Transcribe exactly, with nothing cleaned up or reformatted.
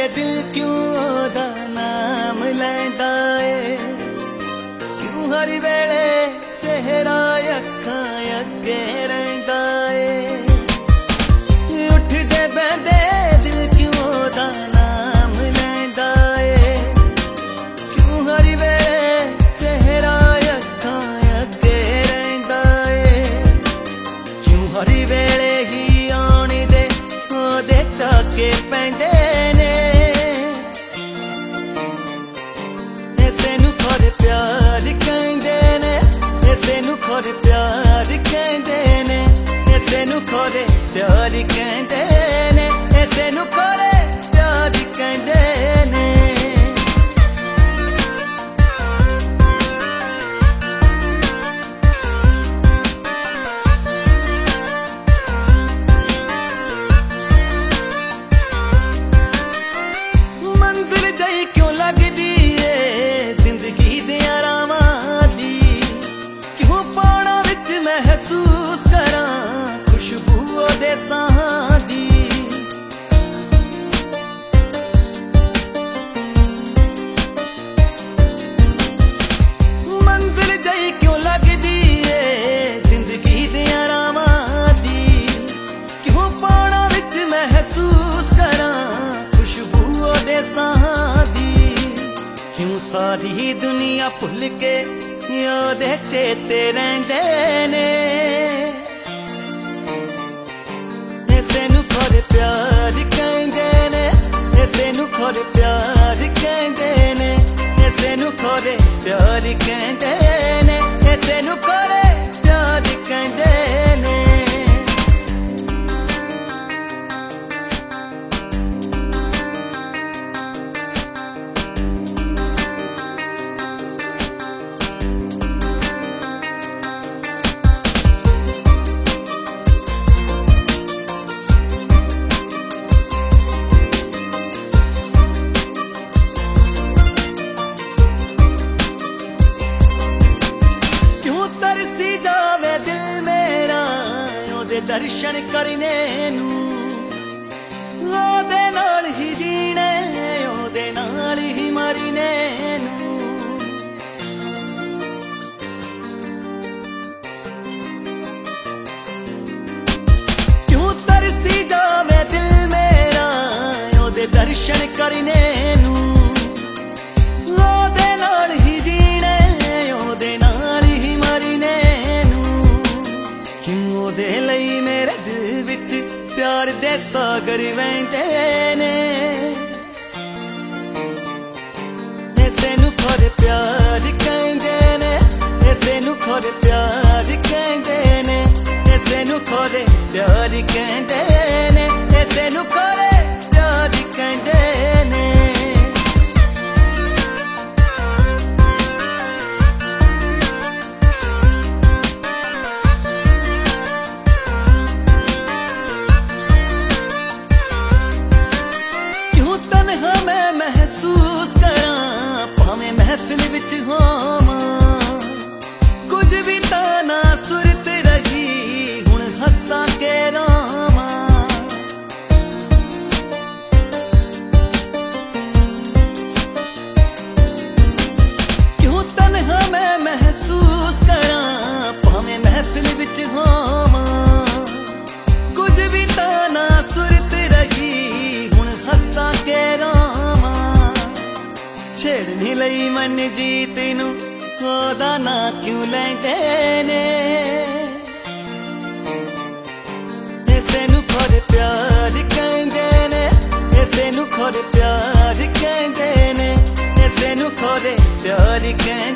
के दिल क्यों ओदा नाम लैंदा ए, क्यों हर वेले चेहरा अखां अगे रहिंदा ए। उठदे बंदे दिल क्यों ओदा नाम लैंदा ए, क्यों हर वेले चेहरा अखां अगे रहिंदा ए। क्यों हर वेले ही आने दे ओदे चाके पैंदे ने, ऐसे नू खोरे प्यार कहंदे ने, ऐसे नू खोरे प्यार कहंदे ने, ऐसे नू खोरे प्यार कहंदे ने, ऐसे नू खोरे प्यार कहंदे ने। मंजिल जई क्यों लगदी ए जिंदगी दे आरामां दी, क्यों पाना विच महसूस करां खुशबू ओदे साहां दी। मंजिल जई क्यों लगदी ए जिंदगी दे आरामां दी, क्यों पाना विच महसूस करां खुशबू ओदे साहां दी। क्यों सारी दुनिया भुल के ओदे चेते रहिंदे ने, ऐसे नू खोरे प्यार कहंदे ने, ऐसे नू खोरे प्यार कहंदे ने, ऐसे नू खोरे प्यार कहंदे ने, ऐसे नू खोरे प्यार कहंदे ने। दर्शन करने नू ओदे नाल ही जीने, ओदे नाल ही मरने नू। क्यों तरसी जावे दिल मेरा ओदे दर्शन करने नू, ओदे नाल ही जीने, ओदे नाल ही मरने नू। क्यों ओदे लई मेरे दिल विच प्यार दे सागर वहंदे ने, ऐसे नू खोरे प्यार कहंदे ने, ऐसे नू खोरे प्यार कहंदे ने, ऐसे नू खोरे प्यार कहंदे ने, ऐसे नू खोरे प्यार कहंदे ने। महसूस करां भावें महफिल विच होवां, कुछ भी ताना सुरत रही हुण हस्सां के रोवां। क्यों तन्हा मैं महसूस करां भावें महफिल विच होवां, कुछ भी ताना सुरत रही हुण हस्सां के रोवां। छेड़ने लई मन जीत नू ओदा ना क्यों लैंदे ने, ऐसे नू खोरे प्यार कहंदे ने, ऐसे नू खोरे प्यार कहंदे ने, ऐसे नू खोरे प्यार कहंदे